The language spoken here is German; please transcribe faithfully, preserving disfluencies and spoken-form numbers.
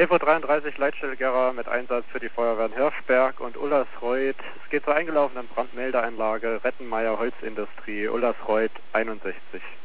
elf Uhr dreiunddreißig Leitstelle Gera mit Einsatz für die Feuerwehren Hirschberg und Ullersreuth. Es geht zur eingelaufenen Brandmeldeeinlage Rettenmeier Holzindustrie, Ullersreuth einundsechzig.